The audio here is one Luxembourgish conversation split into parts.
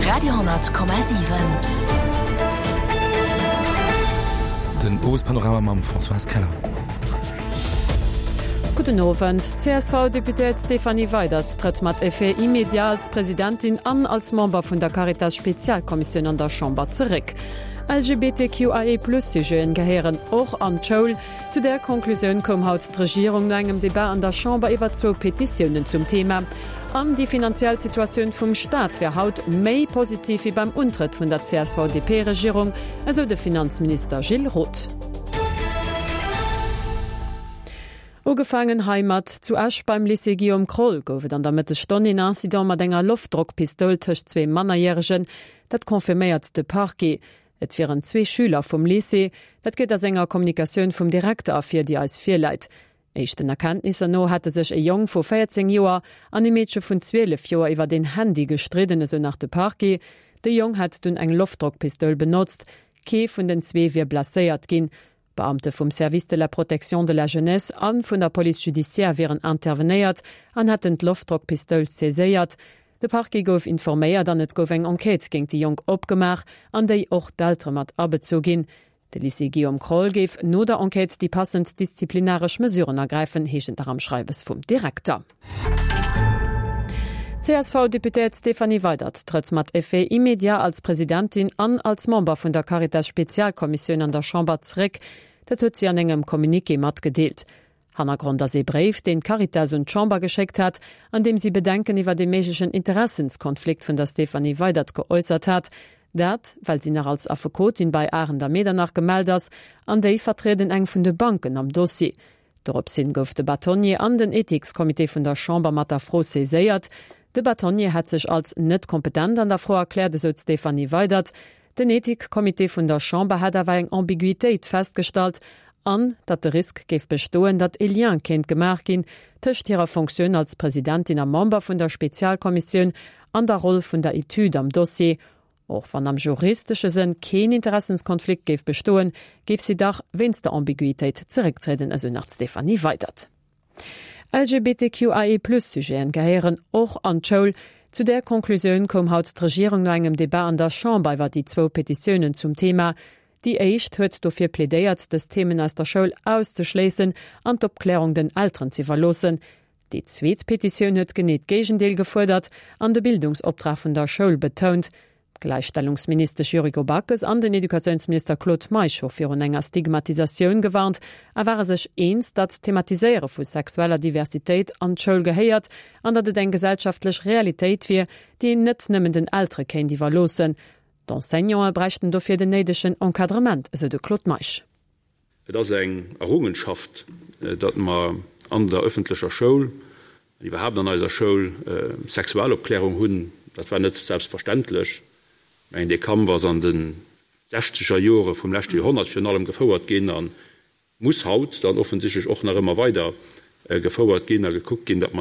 Radio,7. Den Bospanorama mam François Keller. Guten Abend. CSV-Deputiert Stefanie Weidert tritt mat FE immediat als Präsidentin an als Member vun der Caritas Spezialkommission an der Chamber zurück. LGBTQIA+ gehören auch an Schoul. Zu der Konklusion kom haut die Regierung nach engem Debat an der Chamber über 2 Petitionen zum Thema. An die finanzielle Situation vom Staat wär haut méi positiv wie beim Untritt von der CSVDP-Regierung, also der Finanzminister Gilles Roth. Ugefangen Heimat zu Asch beim Lycée Guillaume Kroll goufet an der Mitte Stonne in Incident mat enger Luftdruckpistol tëcht 2 Mannerjähregen, dat konfirméiert de Parquet. Et wären 2 Schüler vom Lycée, dat geht as enger Kommunikation vom Direktor afir die als 4 Leiit. Echten Erkenntnisse no hatte sech e Jong vor 14 Joer an e Mädchen vun 12 Joer iwwer den Handy gestridene so nach de Parquet. De Jong hat dun eng Luftdruckpistol benutzt, Kee vun den 2 wie blaséiert ginn. Beamte vom Service de la Protection de la Jeunesse an vun der Police Judiciaire wären intervenéiert an hat d Luftdruckpistol seséiert. De Parquet gouf informéiert, an et gouf eng Enquete géint die Jong opgemach, an déi och d'Altre mat abezo ginn. De Lycée Guillaume Kroll géif no der Enquete die passend disziplinarisch Mesuren ergreifen, heechent am Schreibes vum Direktor. CSV-Deputiert Stefanie Weidert tritt mat FE immediat als Präsidentin an als Member vun der Caritas Spezialkommission an der Chamber zurück. Dat huet sie an engem Kommuniqué mat gedeelt. Hannergrund as Brief, den Caritas und Chamber geschickt hat, an dem sie Bedenken iwwer den méigschen Interessenskonflikt vun der Stefanie Weidert geäußert hat, dat, weil sie nach als Avocatin bei Aarender Medernach gemeldet ass, an déi vertreten eng vun de Banken am Dossier. Dorop sinn gouf de Batonnier an den Ethikskomitee vun der Chamber mat der Frau séiert. De Batonnier hat sich als net kompetent an der Frau erklärt, so Stefanie Weidert. Den Ethikkomitee vun der Chamber hat awer eng Ambiguitéit festgestalt, an, dat de Risk geif bestoen, dat Elian kennt gemerk gin, tëcht ihrer Funktion als Präsidentin am Member vun der Spezialkommission an der Rolle vun der Etude am Dossier. Auch van am juristische Sinn kein Interessenskonflikt geif bestoen, geif sie dach wenns der Ambiguitéit zurücktreten, also nach Stefanie Weidert. LGBTQIA+-Sujeten gehören auch an Schoul. Zu der Konklusion kom haut die Regierung nach engem Debat an der Chambre über die 2 Petitionen zum Thema. Die Eicht huet dofir plädéiert, des Themen aus der Schoul auszuschließen an d'Opklärung den Eltern zu verlosen. Die zweite Petition huet genet Gegendeel gefordert, an de Bildungsobtrag von der Schoul betont. Gleichstellungsminister Jurigo Backes an den Edukationsminister Claude Maischow für enger Stigmatisation gewarnt, war sech eens, dat Thematiseiere vu sexueller Diversität an d'Schoul geheiert, an dat et eng gesellschaftlech Realität wie, die net nëmmen den Ältre ken die verlosen. D'Enseignants brächten dofir den nedeschen Enkadrement, so de Claude Maisch. Das eng Errungenschaft, dat man an der öffentlicher Schoul, die wir haben an eiser Schoul Sexualopklärung hunn, dat war net selbstverständlich. Die kam was an den 60er Jahre vom letzten Jahrhundert für allem gefordert gehen, dann muss haut dann offensichtlich auch noch immer weiter gefordert gehen, geguckt gehen, dass man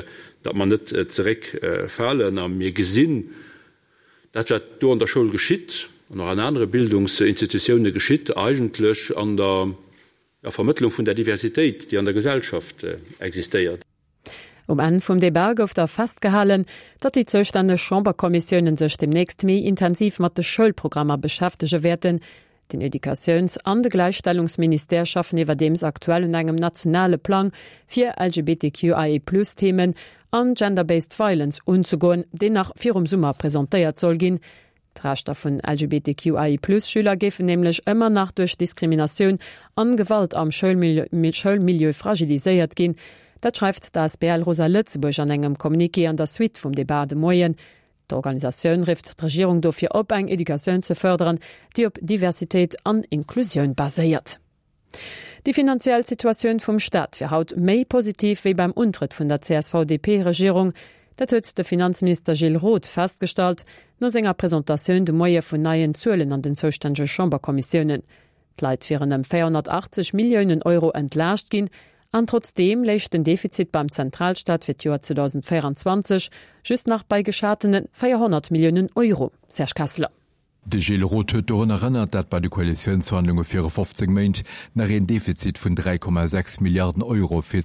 nicht zurückfallen. Mir gesehen, das hat da an der Schule geschieht und noch an andere Bildungsinstitutionen geschieht, eigentlich an der Vermittlung von der Diversität, die an der Gesellschaft existiert. Ende vum Debat gouf der festgehalten, dat die zustande Chamberkommissionen sech demnächst méi intensiv mat de Schulprogrammer beschäftige werden. Den Edukations- an de Gleichstellungsminister schaffen iwwer dems aktuellen engem nationale Plan fir LGBTQIA+-Themen an Gender-Based Violence unzugoen, den nach 4 Summer präsentéiert soll gin. D'Rechter vun LGBTQIA+-Schüler gefen nämlich immer nach durch Diskrimination an Gewalt am Schulmilieu fragiliséiert gin. Dat schreibt das BL Rosa Lützeburg an engem Kommuniqué an der Suite vum Debat de Moyen. D'Organisationun rift d' Regierung dofir op eng Edukationun zu fördern, die op Diversität an Inklusion baséiert. Die finanzielle Situation vum Staat fir haut méi positiv wie beim Untritt vun der CSVDP-Regierung. Dat huet de Finanzminister Gilles Roth feststalt, no senger Präsentatiun de Moie vun neien Zuelen an den zoständige Chamberkommissionen. D'Leit firen 480 Millionen Euro entlarcht gin, an trotzdem lächt den Defizit beim Zentralstaat für Jahr 2024 just nach bei geschartenen 400 Millionen Euro. Serge Kassler. De Gilles Roth huet daran erinnert, dat bei de Koalitionsverhandlungen fir 15 Meint nach een Defizit vun 3,6 Milliarden Euro fir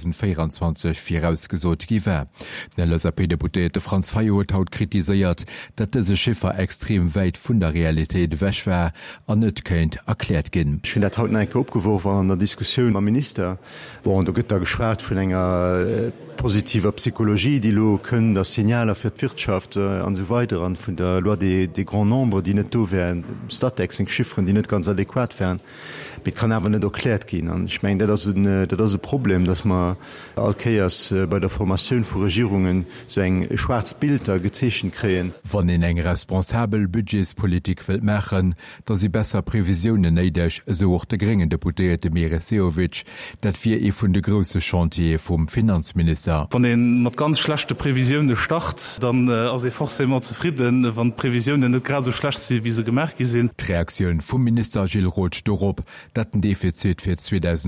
2024 vorausgesot giwer. Den LSAP-Deputéte Franz Fayo huet haut kritiséiert, dat dese Schiffer extrem weit vun der Realität wäch war an net kéint erklärt ginn. Ich find dat haut enke opgeworfen an der Diskussion am Minister, wo der gëtt geschwert vun enger positiver Psychologie, die lo können das Signaler fir d'Wirtschaft an so weiter an vun der Loi de Grand Nombre, die net do wären Statexing Schiffren, die net ganz adäquat wären. Mit kann awer net erklärt gin. An ich mein, dat is Problem, dass man Alkeiers bei der Formatioun vu Regierungen so eng Schwarzbilder gezeechen kreen. Wann en eng responsabel Budgetspolitik wët machen, dat sie besser Prävisionen neidech so och de geringen Deputéierte Mereseowitsch, dat fir e vun de grosse Chantier vum Finanzminister. Van den mat ganz schlechte Prävisionen start, dann as e forse immer zufrieden, wann Prävisionen net grad so schlecht sie wie se gemerk gesinn. Reaktionun vum Minister Gilles Roth dorop, dat den Defizit fir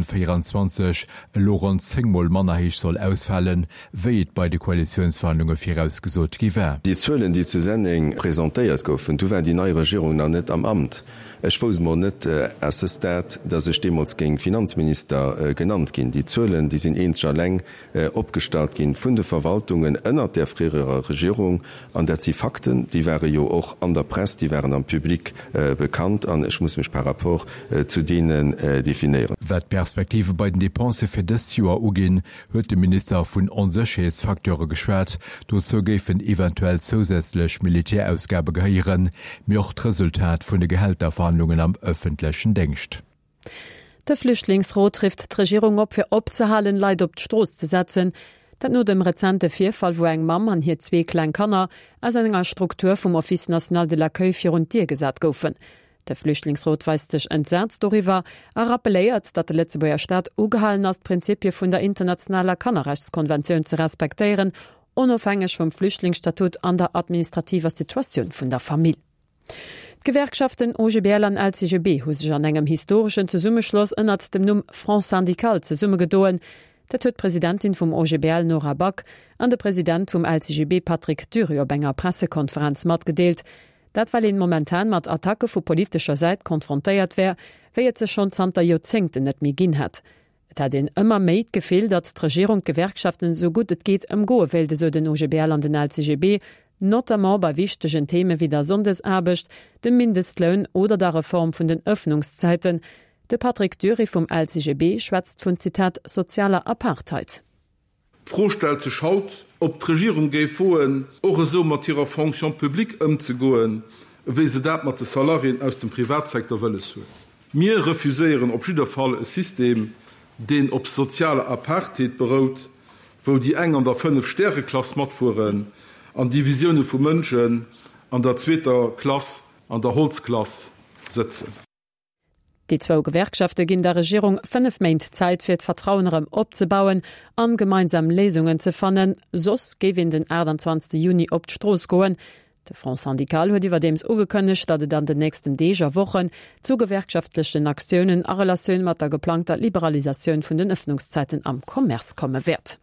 2024 Laurent Zingmol Mannerhich soll ausfallen, wéiet bei de Koalitionsverhandlungen vorausgesot giwer. Die Zölllen, die zu Sending präsentéiert goufen, du wären die neue Regierung an net am Amt. Ech fos mo net assistat, dat sech demmals gegen Finanzminister genannt ginn. Die Zölllen, die sind enscher leng opgestalt ginn vun de Verwaltungen ënner der früherer Regierung, an der sie Fakten, die wäre jo auch an der Presse, die wären am Publikum bekannt, an ich muss mich par rapport zu denen definieren. Wat Perspektive bei den Depense fir des Joer ugin, huet de Minister vun Onsicherheitsfakteure geschwert, dozo géfen eventuell zusätzlich Militärausgabe geheieren, mir auch d' Resultat vun de Gehälterverhandlungen am öffentlichen Denkst. Der Flüchtlingsrat trifft die Regierung op fir opzehalen Leiit op d'Stroos zu setzen, dat no dem rezente Vierfall, wo eng Mam an hier 2 klein Kanner as enger Struktur vom Office National de l'accueil fir und Dir gesat goufen. Der Flüchtlingsrat weist sich entsetzt darüber, rappeliert, dat de Letzebauer Staat ugehalen as Prinzipie vun der internationaler Kannerrechtskonvention zu respektieren, unabhängig vom Flüchtlingsstatut an der administrativer Situation vun der Familie. Gewerkschaften OGBL an LCGB hu sich an engem historischen Zusummeschloss ënnert dem Numm Front Syndical ze Summe gedoen, dat huet Präsidentin vum OGBL Nora Back an der Präsident vum LCGB Patrick Thüry op enger Pressekonferenz mat gedeelt, dat weil en momentan mat Attacke vu politischer Seite konfrontéiert wär, wéiet ze schon 20 Jozingten net mi ginn hat. Et hat den ëmmer méit gefehl, dat d'Regierung Gewerkschaften so gut et geht goe welde so den OGBL an den LCGB, notamment bei wichtigen Themen wie der Sondesarbecht, dem Mindestlohn oder der Reform vun den Öffnungszeiten. De Patrick Thüry vom LCGB schwätzt vun Zitat sozialer Apartheid. Frostel ze schaut, ob d' Regierung géi foen och so mat ihrer Fonction publik ëmzegoen, wie se dat mat de Salarien aus dem Privatsektor wëlle hue. Mir refuséieren op Schüderfall e System, den op soziale Apartheid berout, wo die eng an der 5-Sterne-Klasse mat fuhren, an Divisionen vu Mënschen an der 2. Klasse an der Holzklasse sitzen. Die 2 Gewerkschaften ginn der Regierung 5 Meint Zeit fir d'Vertrauenerem opzebauen, an gemeinsam Lesungen ze fannen, sos gewinn den 21. Juni op d'Stroos goen. De Front Syndical huet iwwer dems ugekënnecht, dat dann de nächsten Deger Wochen zu gewerkschaftlichen Aktionen a Relationun mat der geplanter Liberalisationun vun den Öffnungszeiten am Kommerz komme werd.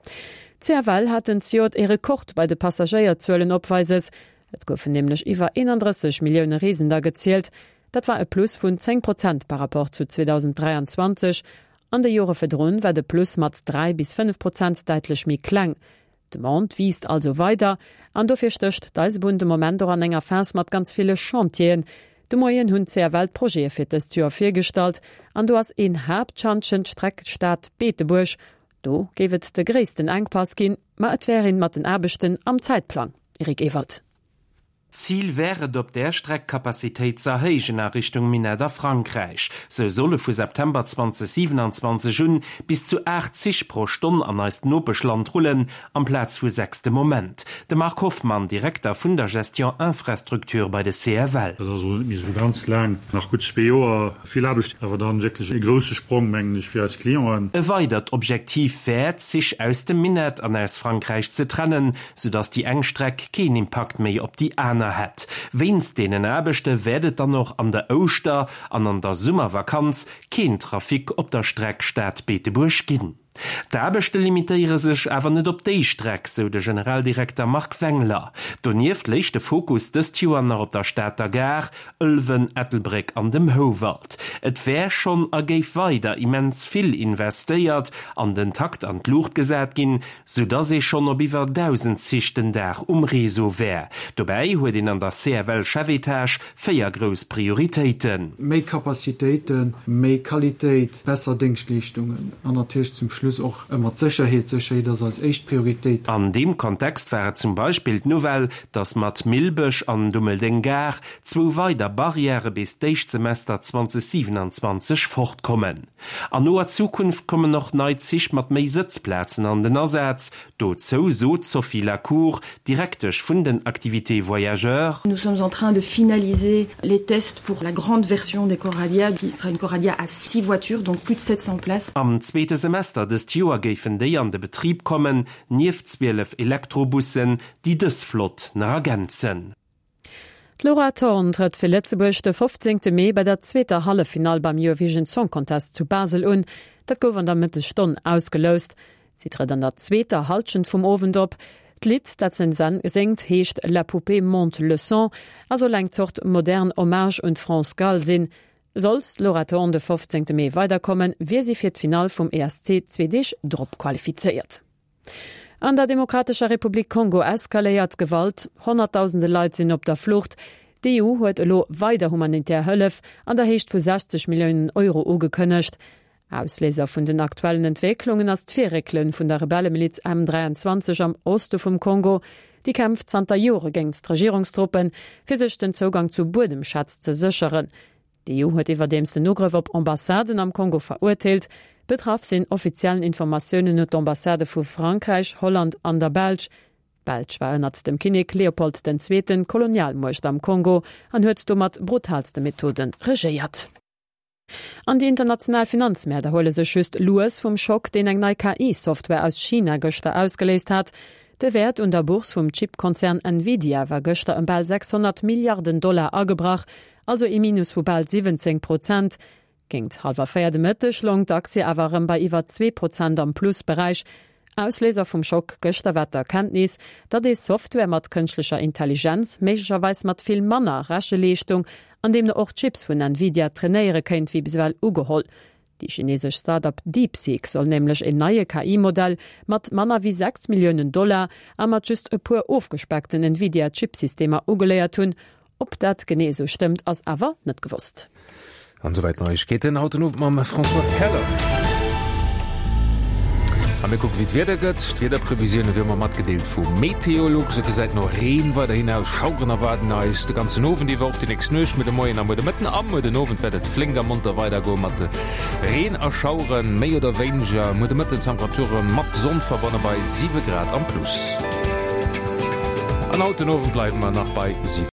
CRL hat den Ziot e Rekord bei de Passagierzölen opweises. Et goufen nämlich iwwer 31 Millioune Reisender gezielt. Dat war e Plus vun 10% par rapport zu 2023. An de Jore verdrun war de Plus mat 3-5% deitlich mi klang. De Mond wiest also weiter, an dofir stöcht d'Eisbund de Moment an enger Fers mat ganz viele Chantien. De Moien hunn CRL-Projekt fir des Tür firstalt, an du hast en Herbchanschen Streckstaat Beetebusch. Do gewet de gréessten Engpass ginn, ma et wärin mat den Erbechten am Zeitplan. Erik Ewald. Ziel wäre op der Streckkapazitéit zerhégen a Richtung Mineder Frankreich. Se solle vu September 2027 Jun bis zu 80 pro Stunde an eist Nobeschland rollen am Platz vu 6. Moment. De Mark Hoffmann, Direktor vun der Gestion Infrastruktur bei de CRL. So ganz lang nach gut Speer viel habecht, aber dann wirklich e grosse Sprungmengen fir als Klien. E weitert Objektiv wärt, sich aus dem Minet an aus Frankreich zu trennen, sodass die Engstreck kein Impact méi op die Äner hat. Wenn's denen Erbechte werdet dann noch an der Oster an der Summervakanz kein Trafik op der Streckstadt Beetebusch ginn. D'Aarbechte limitiere sech awer net op déi Streck, so de Generaldirektor Mark Wengler. Donieft legt de Fokus des Joanner op der Stadter Gar, Ölwen, Ettelbreck an dem Howald. Et wär schon géif weiter immens vill investéiert, an den Takt an d'Lucht gesät ginn, so dats se schon op iwwer 1000 Sichten Dach Reso wär. Dobei huet in an der CRL Chevetage 4 gros Prioritäten. Méi Kapazitéiten, méi Qualitéit, besser Dingslichtungen, an der Tisch zum Schluss auch immer Sicherheit das als echt Priorität. An dem Kontext wäre zum Beispiel Novel, dass mat Milbech an Dummeldengar 2 weiter Barriere bis Semester 2027 fortkommen. An noer Zukunft kommen noch 90 mat méi Sitzplätzen an den Ersatz, dozo so Sophie Lacour, direktech vun den Aktivité Voyageur. Nous sommes en train de finaliser les tests pour la grande version des Coradia, qui sera une Coradia à 6 voitures, donc plus de 700 places. Am zweite Semester des Joer géiffen déi an de Betrieb kommen, 12 Elektrobussen, die des Flot ergänzen. Laura Thorn tritt fir Letzeburg de 15. Mai bei der zweiter Hallefinal beim Eurovision Song Contest zu Basel un, dat gouf an der Mitte Stonn ausgelost. Sie tritt an der zweiter Halschen vum Owen op. D'Lied, dat sen singt, heescht La Poupée monte le son, also lengt zocht modern Hommage und France Gall sinn. Solls Laura Thorn de 15. Mai weiterkommen, wie sie fir d'Final vum ESC 2D Drop qualifiziert. An der Demokratischer Republik Kongo eskaléiert Gewalt, 100.000 Leiit sinn op der Flucht. Die EU huet lo weiter humanitär Hëllef an der Hecht vu 60 Millionen Euro ugekënnecht. Ausleser vun den aktuellen Entwicklungen as d'Vereklen vun der Rebellemiliz M23 am Oste vum Kongo, die kämpft Santa Jore géngst Regierungstruppen, fir sech den Zugang zu Bodemschatz ze sicheren. Die EU huet iwwer demste Nugriff op Ambassaden am Kongo verurteilt, betraf sinn offiziellen Informationoen und Ambassade vu Frankreich, Holland an der Belg. Belg war ënnert dem Kinig Leopold II. Kolonialmocht am Kongo an huet do mat brutalste Methoden regéiert. An die international Finanzmärkte hole se schüst Louis vum Schock, den eng neue KI-Software aus China Göster ausgelesen hat. Der Wert und der Burs vom Chipkonzern Nvidia war Göster um bald $600 Milliarden angebracht, also im Minus von bald 17%. Gingt halber feierte Mitte schlung d'Aktie awer bei iwwer 2% am Plusbereich. Ausleser vum Schock Göster wat Erkenntnis, dat de Software mat künstlicher Intelligenz méigerweis mat viel Manner rasche Leistung, an dem och Chips vun Nvidia trainéiere kennt wie biswell ugeholl. Die chinesische Startup DeepSeek soll nämlich ein neue KI-Modell mat Manner wie $6 Millionen a mat just e pur aufgespeckten Nvidia-Chipsystemer ugeleiert tun. Ob dat genee so stimmt, as awer net gewusst. Ansoweit Neuigkeiten Autonom mam François Keller. Am guck wie wieder gëtt, wieder Prävisionen wie man mat gedeelt vu Meteorolog so seit noch Reen war hinaus Schauren erwarten als de ganze Noven die wocht den ex nøch mit dem Moien am mitten am den Noven werdet flinker munter weiter go mat Reen erschauren méi oder Wenger mit de mitten Temperaturen mat Sonn verbonnen bei 7 Grad am Plus. An Autonoven bleiben man nach bei 7.